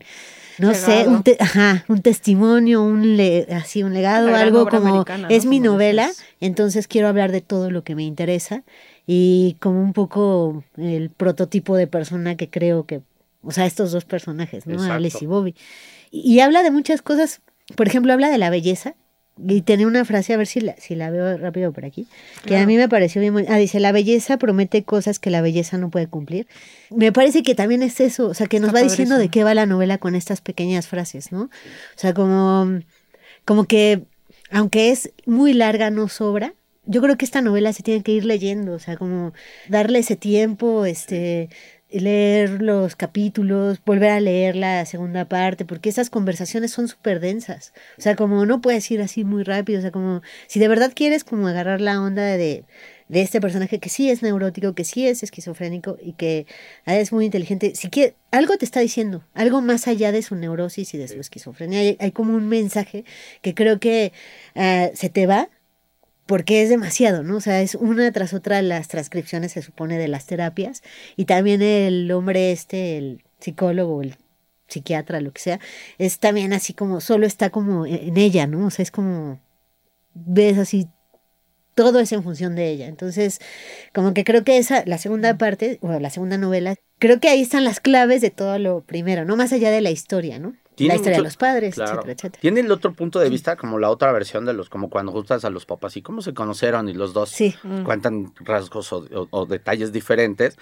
testimonio, un legado, algo como es mi novela, entonces quiero hablar de todo lo que me interesa y como un poco el prototipo de persona que creo que, o sea, estos dos personajes, ¿no? Exacto. Alice y Bobby. Y habla de muchas cosas. Por ejemplo, habla de la belleza y tenía una frase, a ver si la veo rápido por aquí, que a mí me pareció bien. Dice, la belleza promete cosas que la belleza no puede cumplir. Me parece que también es eso, o sea, que nos va diciendo de qué va la novela con estas pequeñas frases, ¿no? O sea, como que, aunque es muy larga, no sobra. Yo creo que esta novela se tiene que ir leyendo, o sea, como darle ese tiempo, leer los capítulos, volver a leer la segunda parte, porque esas conversaciones son súper densas. O sea, como no puedes ir así muy rápido, o sea, como si de verdad quieres como agarrar la onda de este personaje que sí es neurótico, que sí es esquizofrénico y que es muy inteligente, si quiere, algo te está diciendo, algo más allá de su neurosis y de su esquizofrenia. Hay como un mensaje que creo que se te va, porque es demasiado, ¿no? O sea, es una tras otra las transcripciones, se supone, de las terapias. Y también el hombre el psicólogo, el psiquiatra, lo que sea, es también así como, solo está como en ella, ¿no? O sea, es como, ves así, todo es en función de ella. Entonces, como que creo que la segunda parte, o la segunda novela, creo que ahí están las claves de todo lo primero, ¿no? Más allá de la historia, ¿no? la historia de los padres, etcétera, etcétera. Tiene el otro punto de vista, como la otra versión de como cuando juntas a los papás y cómo se conocieron y los dos cuentan rasgos o detalles diferentes.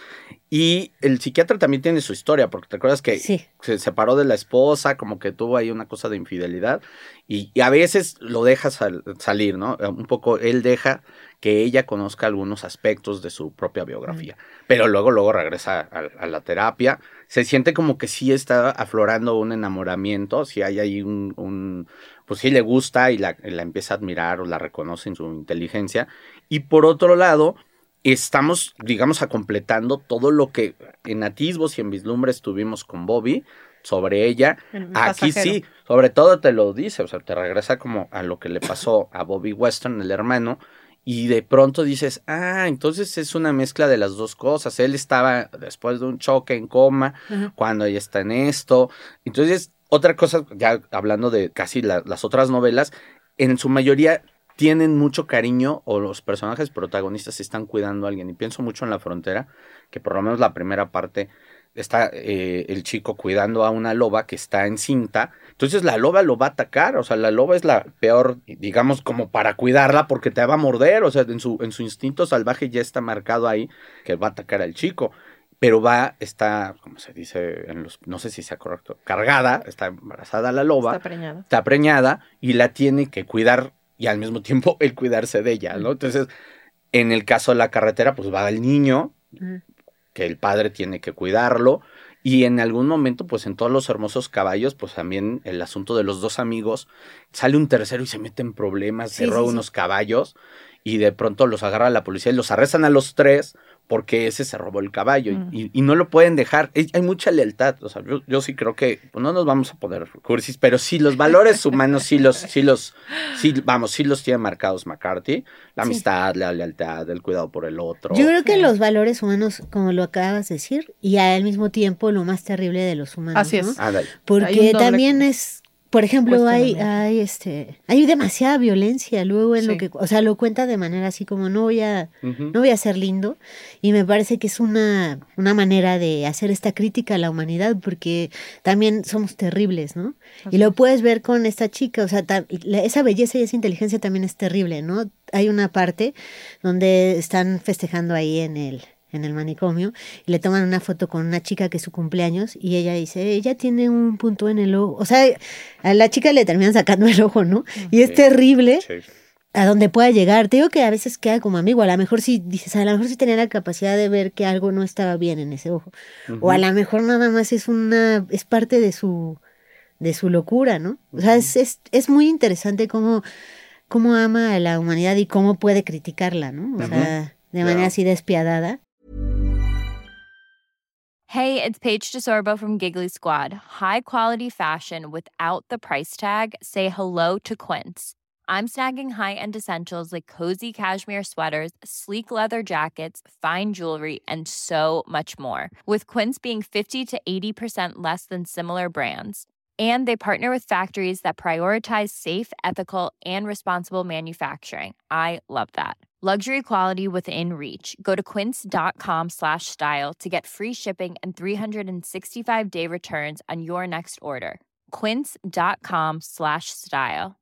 Y el psiquiatra también tiene su historia, porque te acuerdas que se separó de la esposa, como que tuvo ahí una cosa de infidelidad y a veces lo deja salir, ¿no? Un poco él deja que ella conozca algunos aspectos de su propia biografía, pero luego regresa a la terapia. Se siente como que sí está aflorando un enamoramiento, si hay ahí pues sí le gusta y la empieza a admirar o la reconoce en su inteligencia. Y por otro lado, estamos, digamos, completando todo lo que en atisbos y en vislumbres tuvimos con Bobby sobre ella. Aquí sí, sobre todo te lo dice, o sea, te regresa como a lo que le pasó a Bobby Weston, el hermano, y de pronto dices, entonces es una mezcla de las dos cosas. Él estaba después de un choque en coma, cuando ella está en esto. Entonces, otra cosa, ya hablando de casi las otras novelas, en su mayoría tienen mucho cariño o los personajes protagonistas están cuidando a alguien. Y pienso mucho en La Frontera, que por lo menos la primera parte está el chico cuidando a una loba que está encinta. Entonces la loba lo va a atacar, o sea, la loba es la peor, digamos, como para cuidarla porque te va a morder, o sea, en su instinto salvaje ya está marcado ahí que va a atacar al chico, pero está, como se dice, no sé si sea correcto, cargada, está embarazada la loba, está preñada y la tiene que cuidar y al mismo tiempo el cuidarse de ella, ¿no? Entonces, en el caso de La Carretera, pues va el niño, que el padre tiene que cuidarlo, y en algún momento, pues en Todos los hermosos caballos, pues también el asunto de los dos amigos, sale un tercero y se mete en problemas, se roba unos caballos, y de pronto los agarra la policía y los arrestan a los tres, porque ese se robó el caballo, y no lo pueden dejar. Hay mucha lealtad, o sea, yo sí creo que pues, no nos vamos a poner cursis, pero sí los valores humanos sí los tiene marcados McCarthy, la amistad, la lealtad, el cuidado por el otro. Yo creo que los valores humanos, como lo acabas de decir, y al mismo tiempo lo más terrible de los humanos, así es, ¿no? Porque también es, por ejemplo, hay demasiada violencia luego en lo que, o sea, lo cuenta de manera así como no voy a ser lindo, y me parece que es una manera de hacer esta crítica a la humanidad, porque también somos terribles, ¿no? Y lo puedes ver con esta chica, o sea, esa belleza y esa inteligencia también es terrible, ¿no? Hay una parte donde están festejando ahí en el manicomio, y le toman una foto con una chica que es su cumpleaños, y ella dice, ella tiene un punto en el ojo, o sea, a la chica le terminan sacando el ojo, ¿no? Y es terrible a donde pueda llegar. Te digo que a veces queda como amigo, a lo mejor sí dices, a lo mejor sí tenía la capacidad de ver que algo no estaba bien en ese ojo, o a lo mejor nada más es parte de su locura, ¿no? O sea, es muy interesante cómo ama a la humanidad y cómo puede criticarla, ¿no? O sea, de manera así despiadada. Hey, it's Paige DeSorbo from Giggly Squad. High quality fashion without the price tag. Say hello to Quince. I'm snagging high-end essentials like cozy cashmere sweaters, sleek leather jackets, fine jewelry, and so much more. With Quince being 50 to 80% less than similar brands. And they partner with factories that prioritize safe, ethical, and responsible manufacturing. I love that. Luxury quality within reach. Go to quince.com/style to get free shipping and 365-day returns on your next order. Quince.com/style.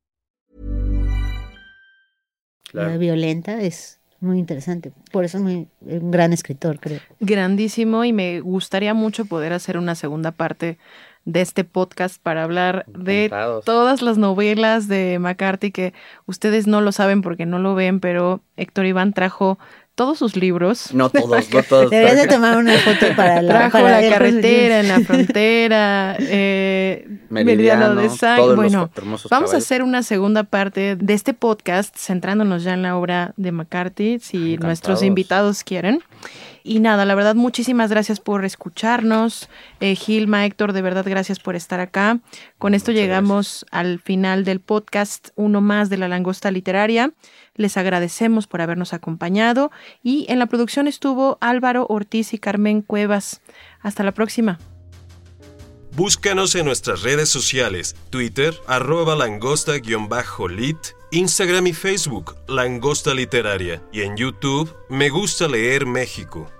La violenta es muy interesante. Por eso es un gran escritor, creo. Grandísimo, y me gustaría mucho poder hacer una segunda parte de este podcast para hablar de todas las novelas de McCarthy, que ustedes no lo saben porque no lo ven, pero Héctor Iván trajo todos sus libros. No todos. Deberías de tomar una foto para La Carretera, En la Frontera, Meridiano de Sangre. Bueno, vamos a hacer una segunda parte de este podcast centrándonos ya en la obra de McCarthy, si nuestros invitados quieren. Y nada, la verdad, muchísimas gracias por escucharnos. Gilma, Héctor, de verdad, gracias por estar acá. Con esto llegamos al final del podcast, uno más de La Langosta Literaria. Les agradecemos por habernos acompañado. Y en la producción estuvo Álvaro Ortiz y Carmen Cuevas. Hasta la próxima. Búscanos en nuestras redes sociales, Twitter, @langosta_lit, Instagram y Facebook, Langosta Literaria, y en YouTube, Me Gusta Leer México.